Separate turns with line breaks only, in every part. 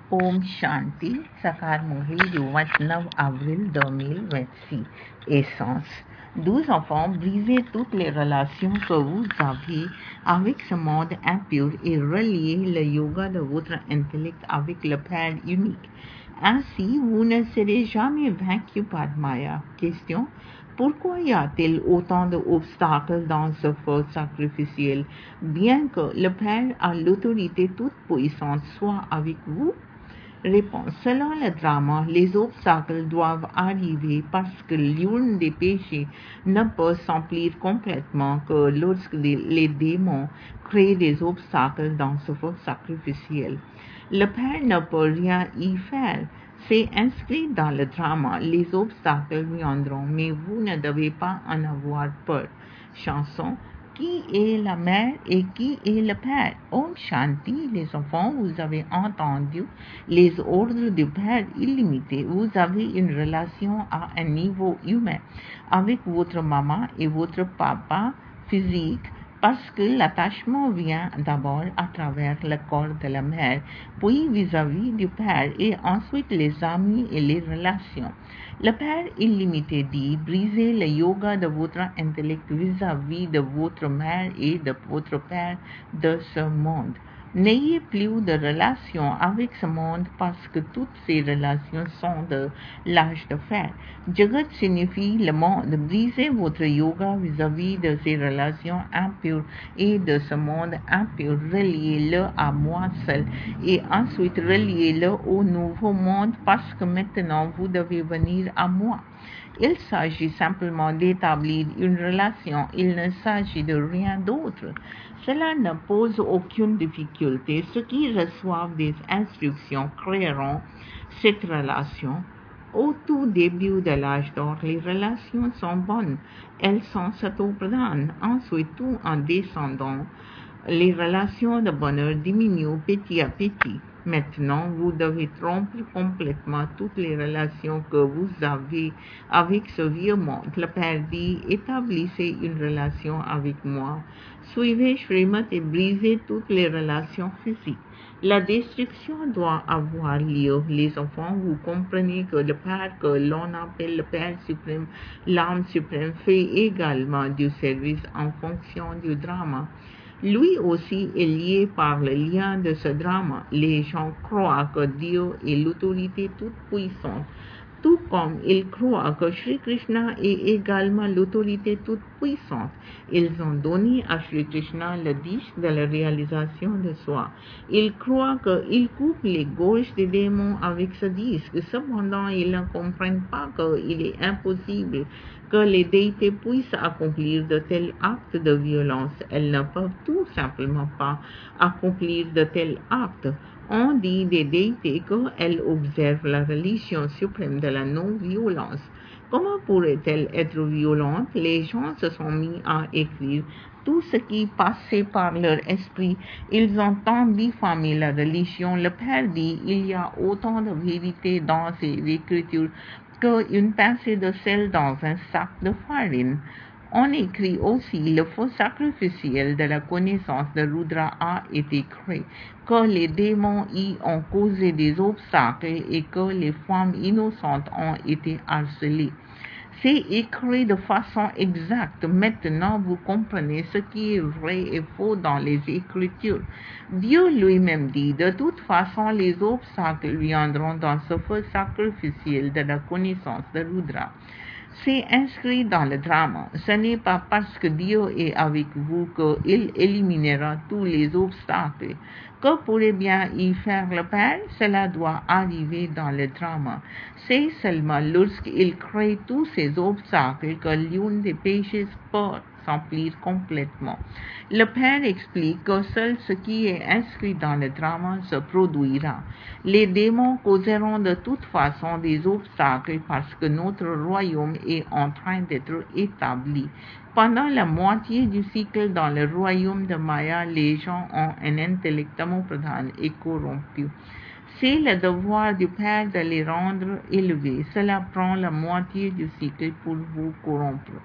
Om Shanti, Sakar Mohi du 29 avril 2026. Essence. 12 enfants, brisez toutes les relations que vous avez avec ce monde impur et reliez le yoga de votre intellect avec le Père unique. Ainsi, vous ne serez jamais vaincu par Maya. Question. Pourquoi y a-t-il autant d'obstacles dans ce feu sacrificiel, bien que le Père a l'autorité toute puissante soit avec vous? Réponse. Selon le drama, les obstacles doivent arriver parce que l'urne des péchés ne peut s'emplir complètement que lorsque les démons créent des obstacles dans ce feu sacrificiel. Le Père ne peut rien y faire. C'est inscrit dans le drama. Les obstacles viendront, mais vous ne devez pas en avoir peur. Chanson. Qui est la mère et qui est le père? Om Shanti, les enfants, vous avez entendu les ordres du Père illimité. Vous avez une relation à un niveau humain avec votre maman et votre papa physique parce que l'attachement vient d'abord à travers le corps de la mère, puis vis-à-vis du Père et ensuite les amis et les relations. Le Père illimité dit, brisez le yoga de votre intellect vis-à-vis de votre mère et de votre Père de ce monde. N'ayez plus de relations avec ce monde parce que toutes ces relations sont de l'âge de fer. Jagat signifie le monde. Brisez votre yoga vis-à-vis de ces relations impures et de ce monde impur. Reliez-le à moi seul et ensuite reliez-le au nouveau monde parce que maintenant vous devez venir à moi. Il s'agit simplement d'établir une relation, il ne s'agit de rien d'autre. Cela ne pose aucune difficulté. Ceux qui reçoivent des instructions créeront cette relation. Au tout début de l'âge d'or, les relations sont bonnes. Elles sont sato-pradhanes. Ensuite, tout en descendant, les relations de bonheur diminuent petit à petit. Maintenant, vous devez rompre complètement toutes les relations que vous avez avec ce vieux monde. Le Père dit, établissez une relation avec moi. Suivez Srimad et brisez toutes les relations physiques. La destruction doit avoir lieu. Les enfants, vous comprenez que le Père que l'on appelle le Père suprême, l'âme suprême, fait également du service en fonction du drama. Lui aussi est lié par le lien de ce drama. Les gens croient que Dieu est l'autorité toute puissante, tout comme ils croient que Sri Krishna est également l'autorité toute puissante. Ils ont donné à Sri Krishna le disque de la réalisation de soi. Ils croient qu'il coupe les gorges des démons avec ce disque. Cependant, ils ne comprennent pas qu'il est impossible que les déités puissent accomplir de tels actes de violence. Elles ne peuvent tout simplement pas accomplir de tels actes. On dit des déités qu'elles observent la religion suprême de la non-violence. Comment pourraient-elles être violentes? Les gens se sont mis à écrire tout ce qui passait par leur esprit. Ils ont tant diffamé la religion. Le Père dit, il y a autant de vérité dans ces écritures qu'une pincée de sel dans un sac de farine. On écrit aussi le faux sacrificiel de la connaissance de Rudra a été créé, que les démons y ont causé des obstacles et que les femmes innocentes ont été harcelées. C'est écrit de façon exacte. Maintenant, vous comprenez ce qui est vrai et faux dans les Écritures. Dieu lui-même dit, de toute façon, les obstacles viendront dans ce feu sacrificiel de la connaissance de Rudra. C'est inscrit dans le drama. Ce n'est pas parce que Dieu est avec vous qu'il éliminera tous les obstacles. Que pourrait bien y faire le Père? Cela doit arriver dans le drama. C'est seulement lorsqu'il crée tous ces obstacles que l'une des péchés peut s'emplir complètement. Le Père explique que seul ce qui est inscrit dans le drama se produira. Les démons causeront de toute façon des obstacles parce que notre royaume est en train d'être établi. Pendant la moitié du cycle dans le royaume de Maya, les gens ont un intellect tamopradhan et corrompu. C'est le devoir du Père de les rendre élevés. Cela prend la moitié du cycle pour vous corrompre.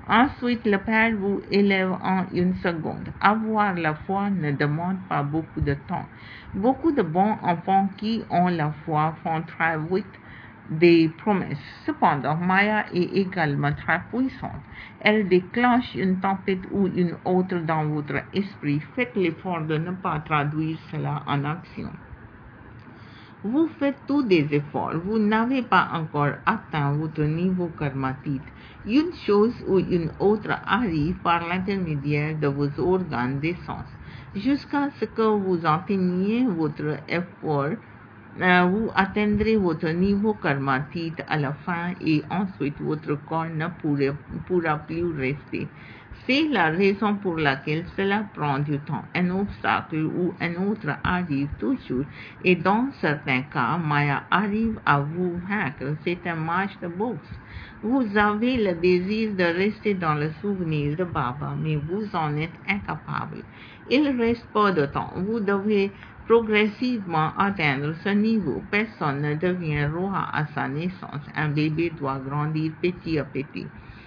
Ensuite, le Père vous élève en une seconde. Avoir la foi ne demande pas beaucoup de temps. Beaucoup de bons enfants qui ont la foi font très vite des promesses. Cependant, Maya est également très puissante. Elle déclenche une tempête ou une autre dans votre esprit. Faites l'effort de ne pas traduire cela en action. Vous faites tous des efforts, vous n'avez pas encore atteint votre niveau karmatique. Une chose ou une autre arrive par l'intermédiaire de vos organes des sens. Jusqu'à ce que vous atteigniez votre effort, vous atteindrez votre niveau karmatique à la fin et ensuite votre corps ne pourra plus rester. C'est la raison pour laquelle cela prend du temps. Un obstacle ou un autre arrive toujours et dans certains cas, Maya arrive à vous vaincre. C'est un match de boxe. Vous avez le désir de rester dans le souvenir de Baba, mais vous en êtes incapable. Il reste peu de temps. Vous devez progressivement atteindre ce niveau. Personne ne devient roi à sa naissance. Un bébé doit grandir petit à petit.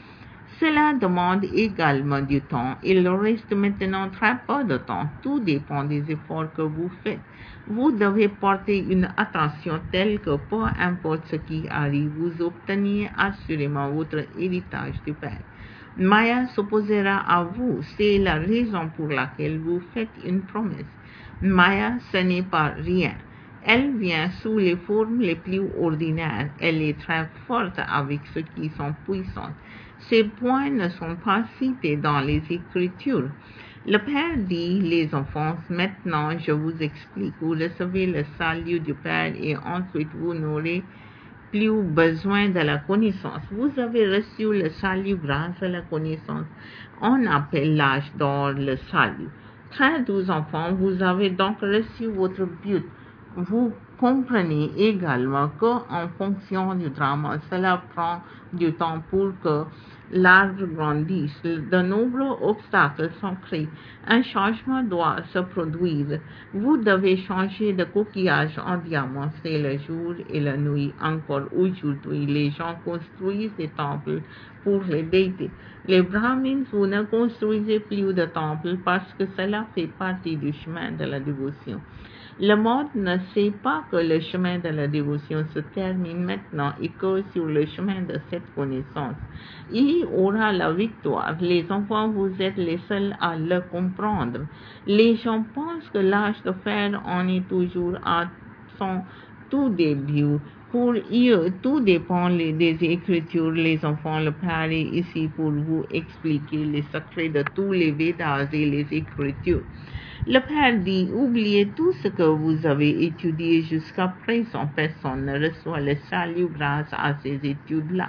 Cela demande également du temps. Il reste maintenant très peu de temps. Tout dépend des efforts que vous faites. Vous devez porter une attention telle que peu importe ce qui arrive, vous obteniez assurément votre héritage du Père. Maya s'opposera à vous. C'est la raison pour laquelle vous faites une promesse. Maya, ce n'est pas rien. Elle vient sous les formes les plus ordinaires. Elle est très forte avec ceux qui sont puissants. Ces points ne sont pas cités dans les Écritures. Le Père dit, les enfants, maintenant je vous explique. Vous recevez le salut du Père et ensuite vous n'aurez plus besoin de la connaissance. Vous avez reçu le salut grâce à la connaissance. On appelle l'âge d'or le salut. Très doux enfants, vous avez donc reçu votre but. Vous comprenez également qu'en fonction du drama, cela prend du temps pour que l'arbre grandisse. De nombreux obstacles sont créés. Un changement doit se produire. Vous devez changer de coquillage en diamant. C'est le jour et la nuit. Encore aujourd'hui, les gens construisent des temples pour les déités. Les brahmins, vous ne construisez plus de temples parce que cela fait partie du chemin de la dévotion. Le monde ne sait pas que le chemin de la dévotion se termine maintenant et que sur le chemin de cette connaissance, il y aura la victoire. Les enfants, vous êtes les seuls à le comprendre. Les gens pensent que l'âge de fer en est toujours à son tout début. Pour eux, tout dépend des Écritures. Les enfants, le Père est ici pour vous expliquer les secrets de tous les Védas et les Écritures. Le Père dit, oubliez tout ce que vous avez étudié jusqu'à présent. Personne ne reçoit le salut grâce à ces études-là.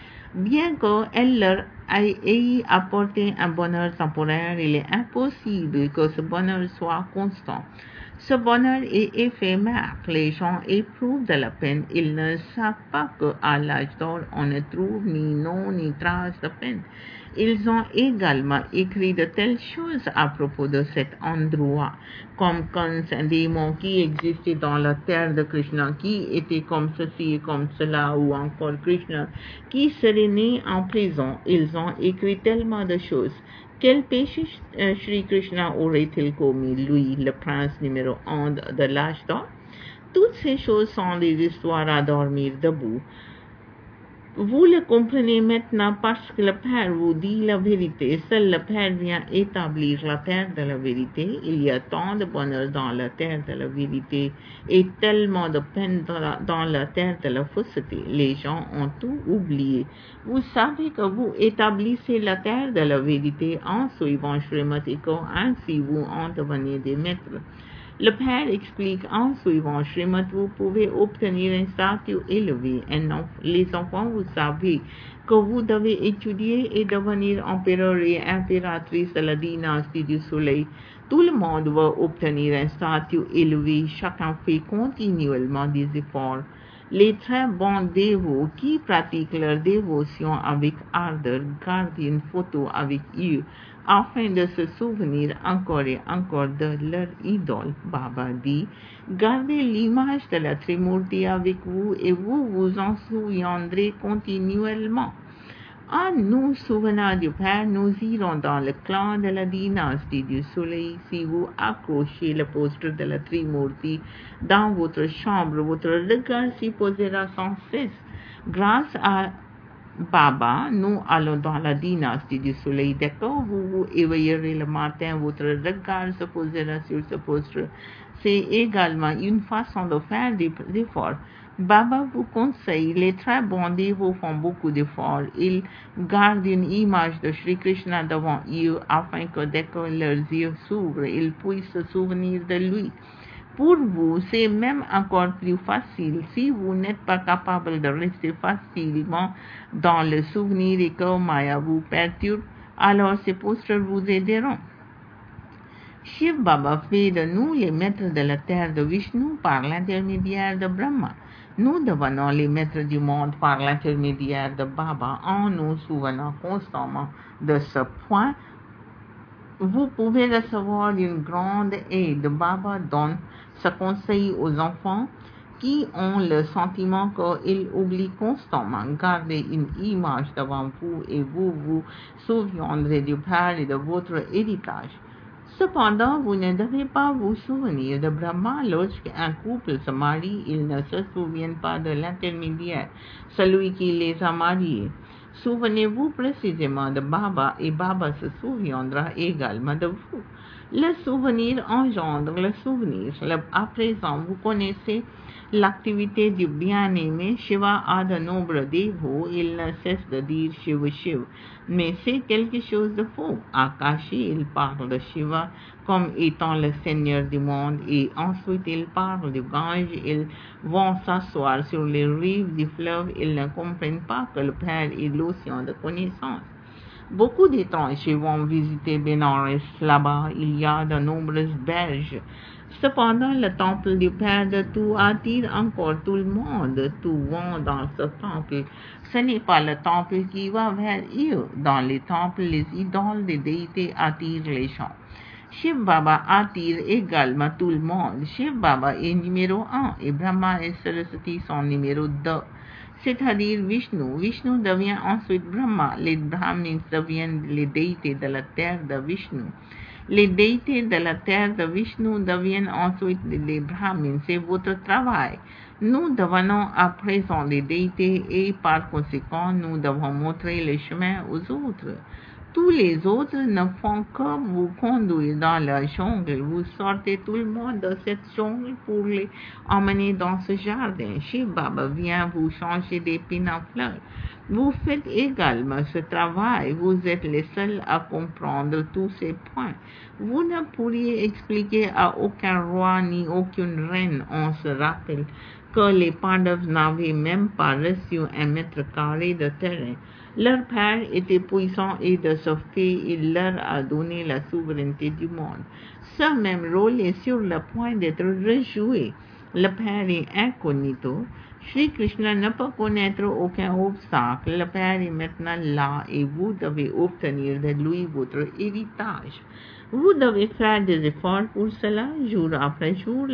Bien qu'elle leur ait apporté un bonheur temporaire, il est impossible que ce bonheur soit constant. Ce bonheur est éphémère. Les gens éprouvent de la peine. Ils ne savent pas qu'à l'âge d'or, on ne trouve ni nom ni trace de peine. Ils ont également écrit de telles choses à propos de cet endroit, comme un démon qui existait dans la terre de Krishna, qui était comme ceci et comme cela, ou encore Krishna, qui serait né en prison. Ils ont écrit tellement de choses. Quel péché Shri Krishna aurait-il commis, lui, le prince numéro 1 de l'âge d'or? Toutes ces choses sont des histoires à dormir debout. Vous le comprenez maintenant parce que le Père vous dit la vérité. Seul le Père vient établir la terre de la vérité. Il y a tant de bonheur dans la terre de la vérité et tellement de peine dans la terre de la fausseté. Les gens ont tout oublié. Vous savez que vous établissez la terre de la vérité en suivant Srimati Ko, ainsi vous en devenez des maîtres. Le Père explique, en suivant Srimad, vous pouvez obtenir un statut élevé. Les enfants, vous savez que vous devez étudier et devenir empereur et impératrice de la dynastie du soleil. Tout le monde veut obtenir un statut élevé. Chacun fait continuellement des efforts. Les très bons dévots qui pratiquent leur dévotion avec ardeur gardent une photo avec eux afin de se souvenir encore et encore de leur idole. Baba dit, gardez l'image de la Trimurti avec vous et vous vous en souviendrez continuellement. En nous souvenant du Père, nous irons dans le clan de la dynastie du Soleil. Si vous accrochez le poster de la Trimurti dans votre chambre, votre regard s'y posera sans cesse. Grâce à Baba, nous allons dans la dynastie du Soleil. Dès que vous vous éveillerez le matin, votre regard se posera sur ce poster. C'est également une façon de faire des efforts. Baba vous conseille, les très bons dévots font beaucoup d'efforts. Ils gardent une image de Sri Krishna devant eux afin que dès que leurs yeux s'ouvrent, ils puissent se souvenir de lui. Pour vous, c'est même encore plus facile. Si vous n'êtes pas capable de rester facilement dans le souvenir et que Maya vous perturbe, alors ces posters vous aideront. Shiv Baba fait de nous les maîtres de la terre de Vishnu par l'intermédiaire de Brahma. Nous devenons les maîtres du monde par l'intermédiaire de Baba en nous souvenant constamment de ce point. Vous pouvez recevoir une grande aide. Baba donne ce conseil aux enfants qui ont le sentiment qu'ils oublient constamment. Gardez une image devant vous et vous vous souviendrez du Père et de votre héritage. Cependant, vous ne devez pas vous souvenir de Brahma. Lorsqu'un couple se marie, ils ne se souviennent pas de l'intermédiaire, celui qui les a mariés. Souvenez-vous précisément de Baba et Baba se souviendra également de vous. Le souvenir engendre le souvenir. À présent, vous connaissez l'activité du bien-aimé. Shiva a de nombreux dévots. Il ne cesse de dire Shiva Shiv. Mais c'est quelque chose de faux. À Kashi, il parle de Shiva comme étant le Seigneur du monde et ensuite il parle du Gange. Ils vont s'asseoir sur les rives du fleuve. Ils ne comprennent pas que le Père est l'océan de connaissance. Beaucoup d'étrangers vont visiter Bénares. Là-bas, il y a de nombreuses berges. Cependant, le temple du Père de tout attire encore tout le monde. Tout vont dans ce temple. Ce n'est pas le temple qui va vers eux. Dans les temples, les idoles des déités attirent les gens. Shiv Baba attire également tout le monde. Shiv Baba est numéro 1 et Brahma et Saraswati sont numéro 2. C'est-à-dire Vishnu. Vishnu devient ensuite Brahma. Les Brahmins deviennent les déités de la terre de Vishnu. Les déités de la terre de Vishnu deviennent ensuite les Brahmins. C'est votre travail. Nous devenons à présent les déités et par conséquent, nous devons montrer le chemin aux autres. Tous les autres ne font que vous conduire dans la jungle. Vous sortez tout le monde de cette jungle pour les emmener dans ce jardin. Shiv Baba vient vous changer d'épines en fleurs. Vous faites également ce travail. Vous êtes les seuls à comprendre tous ces points. Vous ne pourriez expliquer à aucun roi ni aucune reine. On se rappelle que les Pandavas n'avaient même pas reçu un mètre carré de terrain. Leur père était puissant et de ce fait, il leur a donné la souveraineté du monde. Ce même rôle est sur le point d'être rejoué. Le Père est incognito. Sri Krishna ne peut connaître aucun obstacle. Le Père est maintenant là et vous devez obtenir de lui votre héritage. Vous devez faire des efforts pour cela, jour après jour.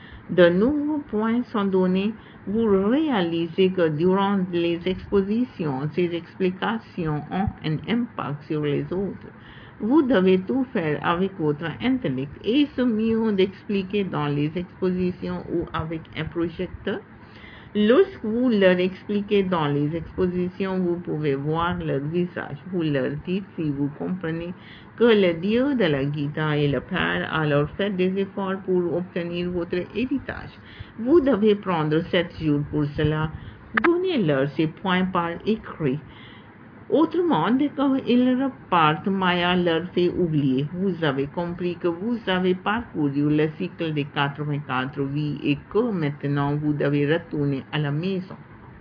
De nouveaux points sont donnés. Vous réalisez que durant les expositions, ces explications ont un impact sur les autres. Vous devez tout faire avec votre intellect. Est-ce mieux d'expliquer dans les expositions ou avec un projecteur? Lorsque vous leur expliquez dans les expositions, vous pouvez voir leur visage. Vous leur dites, si vous comprenez que le Dieu de la Gita est le Père, alors faites des efforts pour obtenir votre héritage. Vous devez prendre 7 jours pour cela. Donnez-leur ces points par écrit. Autrement, dès qu'ils repartent, Maya leur fait oublier. Vous avez compris que vous avez parcouru le cycle des 84 vies et que maintenant vous devez retourner à la maison.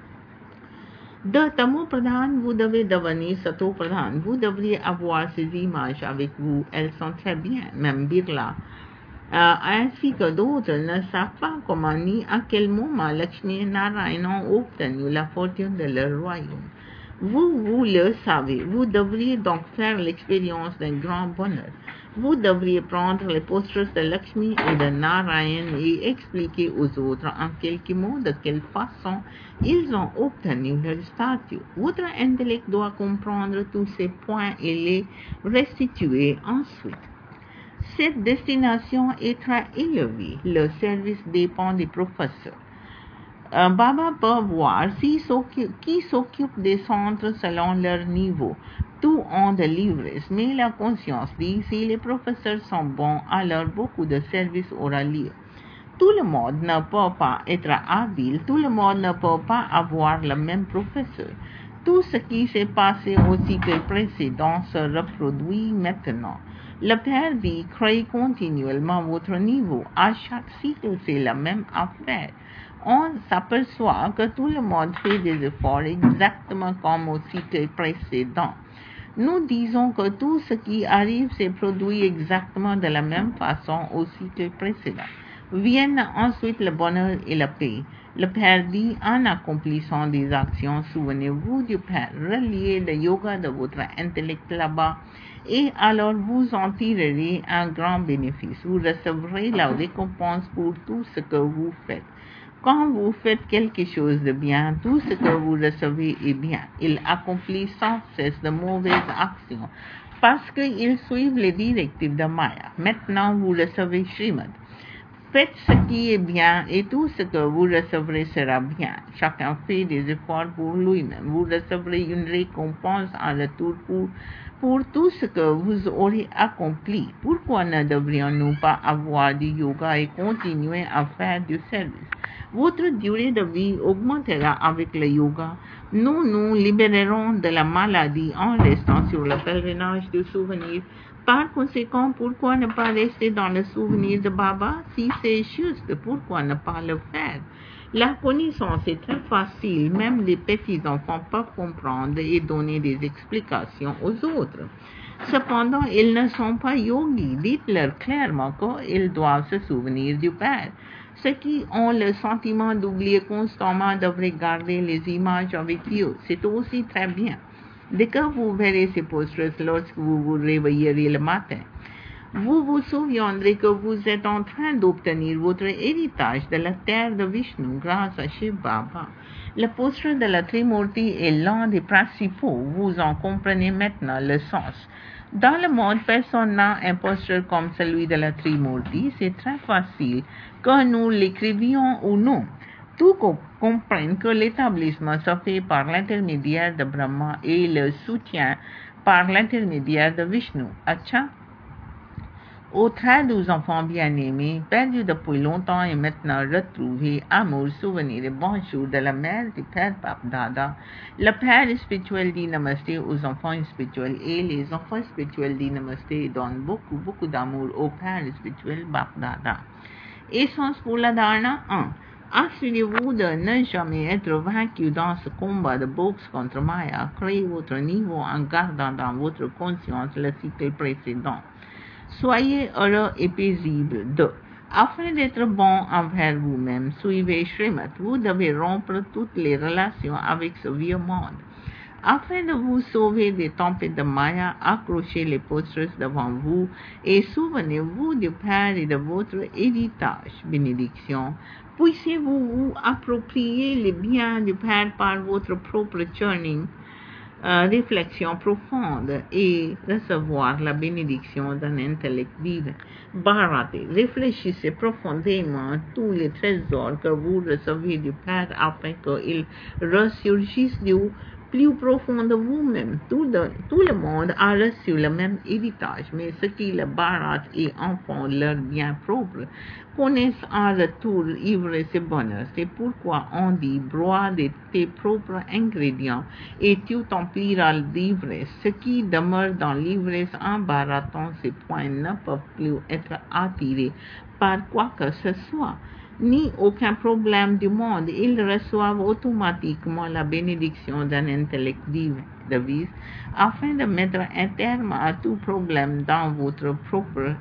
De Tamo Pradhan, vous devez devenir Sato Pradhan. Vous devriez avoir ces images avec vous. Elles sont très bien, même Birla. Ainsi que d'autres ne savent pas comment ni à quel moment Lakshmi et Narayana ont obtenu la fortune de leur royaume. Vous le savez. Vous devriez donc faire l'expérience d'un grand bonheur. Vous devriez prendre les postures de Lakshmi et de Narayan et expliquer aux autres en quelques mots de quelle façon ils ont obtenu leur statut. Votre intellect doit comprendre tous ces points et les restituer ensuite. Cette destination est très élevée. Le service dépend des professeurs. Baba peut voir qui s'occupe des centres selon leur niveau. Tout ont de l'ivresse, mais la conscience dit si les professeurs sont bons, alors beaucoup de services aura lieu. Tout le monde ne peut pas être habile, tout le monde ne peut pas avoir le même professeur. Tout ce qui s'est passé au cycle précédent se reproduit maintenant. Le Père dit, créez continuellement votre niveau. À chaque cycle, c'est la même affaire. On s'aperçoit que tout le monde fait des efforts exactement comme au cycle précédent. Nous disons que tout ce qui arrive s'est produit exactement de la même façon au cycle précédent. Viennent ensuite le bonheur et la paix. Le Père dit, en accomplissant des actions, souvenez-vous du Père, reliez le yoga de votre intellect là-bas, et alors vous en tirerez un grand bénéfice. Vous recevrez la récompense pour tout ce que vous faites. Quand vous faites quelque chose de bien, tout ce que vous recevez est bien. Ils accomplissent sans cesse de mauvaises actions parce qu'ils suivent les directives de Maya. Maintenant, vous recevez Srimad. Faites ce qui est bien et tout ce que vous recevrez sera bien. Chacun fait des efforts pour lui-même. Vous recevrez une récompense en retour pour tout ce que vous aurez accompli. Pourquoi ne devrions-nous pas avoir du yoga et continuer à faire du service? Votre durée de vie augmentera avec le yoga. Nous nous libérerons de la maladie en restant sur le pèlerinage du souvenir. Par conséquent, pourquoi ne pas rester dans le souvenir de Baba? Si c'est juste, pourquoi ne pas le faire? La connaissance est très facile, même les petits-enfants peuvent comprendre et donner des explications aux autres. Cependant, ils ne sont pas yogis. Dites-leur clairement qu'ils doivent se souvenir du Père. Ceux qui ont le sentiment d'oublier constamment devraient garder les images avec eux. C'est aussi très bien. Dès que vous verrez ces postures lorsque vous vous réveillerez le matin, vous vous souviendrez que vous êtes en train d'obtenir votre héritage de la terre de Vishnu grâce à Shiv Baba. Le posture de la Trimurti est l'un des principaux. Vous en comprenez maintenant le sens. Dans le monde, personne n'a un posture comme celui de la Trimurti. C'est très facile que nous l'écrivions ou non. Tous comprennent que l'établissement se fait par l'intermédiaire de Brahma et le soutien par l'intermédiaire de Vishnu. Acha, aux très doux enfants bien-aimés, perdus depuis longtemps et maintenant retrouvés, amour, souvenir et bonjour de la mère du Père Bap-Dada. Le Père spirituel dit Namasté aux enfants spirituels et les enfants spirituels dit Namasté et donnent beaucoup d'amour au Père spirituel Bap-Dada. Essence pour la dharana 1. Assurez-vous de ne jamais être vaincu dans ce combat de boxe contre Maya. Créez votre niveau en gardant dans votre conscience le cycle précédent. Soyez heureux et paisible. 2. Afin d'être bon envers vous-même, suivez Srimad. Vous devez rompre toutes les relations avec ce vieux monde. Afin de vous sauver des tempêtes de Maya, accrochez les postures devant vous et souvenez-vous du Père et de votre héritage. Bénédiction. Puissiez-vous vous approprier les biens du Père par votre propre churning, réflexion profonde et recevoir la bénédiction d'un intellect divin. Bharati, réfléchissez profondément à tous les trésors que vous recevez du Père afin qu'ils ressurgissent du plus profond de vous-même. Tout le monde a reçu le même héritage, mais ceux qui le Bharat et en font leur bien propre connaissent en retour ivresse et bonheur. C'est pourquoi on dit broie de tes propres ingrédients et tu t'empliras d'ivresse. Ce qui demeure dans l'ivresse en baratant ces points ne peuvent plus être attirés par quoi que ce soit, ni aucun problème du monde. Ils reçoivent automatiquement la bénédiction d'un intellect divin afin de mettre un terme à tout problème dans votre propre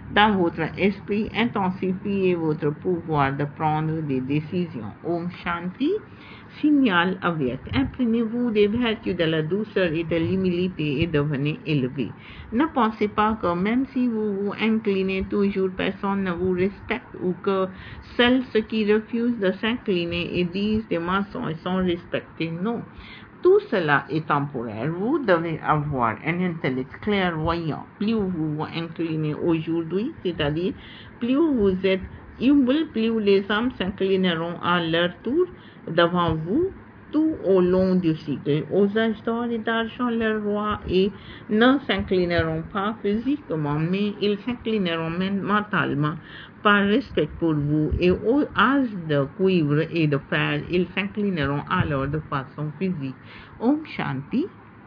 dans votre esprit, intensifiez votre pouvoir de prendre des décisions. Om Shanti, signal avec. Imprégnez-vous des vertus de la douceur et de l'humilité et devenez élevé. Ne pensez pas que même si vous vous inclinez toujours, personne ne vous respecte ou que seuls ceux qui refusent de s'incliner et disent des mensonges sont respectés. Non. Tout cela est temporaire. Vous devez avoir un intellect clairvoyant. Plus vous vous inclinez aujourd'hui, c'est-à-dire plus vous êtes humble, plus les hommes s'inclineront à leur tour devant vous tout au long du cycle. Aux âges d'or et d'argent, leurs rois et ne s'inclineront pas physiquement, mais ils s'inclineront mentalement par respect pour vous, et aux âges de cuivre et de fer, ils s'inclineront alors de façon physique. Om Shanti.